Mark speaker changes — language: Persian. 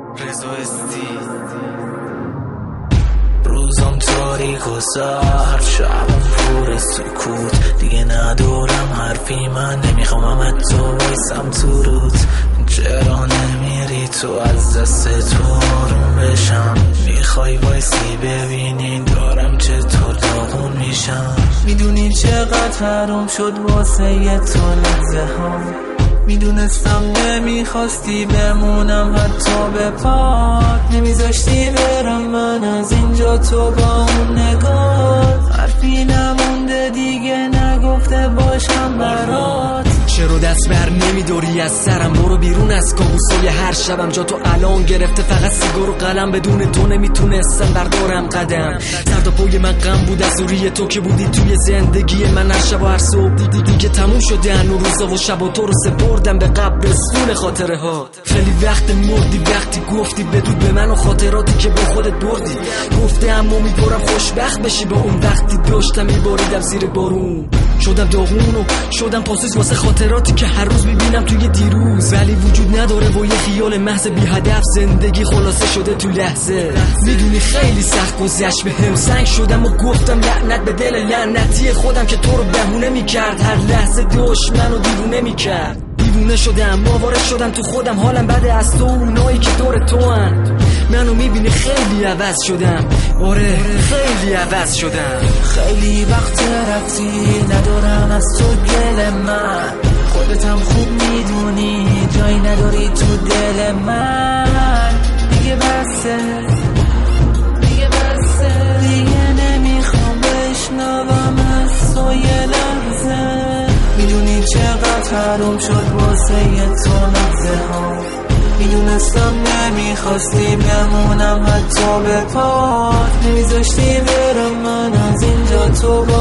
Speaker 1: روزم تاریک و سرد، شبم پر سکوت، دیگه ندارم حرفی، من نمیخوام حتی وایسم تو رود. چرا نمیری تو از دست تو آروم بشم؟ میخوای وایسی ببینی دارم چطور داغون میشم؟ میدونی چقدر حرام شد واسه یه تو لحظه ها، میدونستم نمیخواستی بمونم حتی به پات، نمیذاشتی برم من از اینجا تو با اون نگات، حرفی نمونده دیگه نگفته باشم برات.
Speaker 2: چرا دست بر نمیداری از سرم؟ برو بیرون از کابوسای هر شبم، جا تو الان گرفته فقط سیگار و قلم، بدون تو نمیتونستم بردارم قدم. سر تا پای من غم بود از روی تو که بودی توی زندگی من، هر شب و هر صبح دیگه تموم شده هنو روزا و شب و تو رو سپردم به قبرستون خاطره ها. خیلی وقت مردی وقتی گفتی بدود به من و خاطراتی که با خودت بردی، گفته اما امیدوارم خوشبخت بشی با اون وقتی داشتم میباریدم زیر بارون. شدم داغون و شدم پاسوس واسه خاطراتی که هر روز میبینم توی دیروز، ولی وجود نداره و یه خیال محض بی هدف، زندگی خلاصه شده تو لحظه. میدونی خیلی سخت گذشت بهم، سنگ شدم و گفتم لعنت به دل لعنتی خودم که تو رو بهونه میکرد، هر لحظه داشت منو دیوونه میکرد. دیوونه شدم، آواره شدم تو خودم، حالم بده از تو اونایی که دور تو هن. منو میبینی خیلی عوض شدم، آره خیلی عوض شدم.
Speaker 1: خیلی وقت رفتی ندارم از تو گل من، خودتم خوب میدونی جایی نداری تو دل من. دیگه بسه دیگه نمیخوام بشنوم از تو یه لحظه. میدونی چقدر حرام شد واسه یه تو لحظه ها، میدونستم نمیخواستی بمونم حتی به پات، نمیذاشتی برم من از اینجا تو با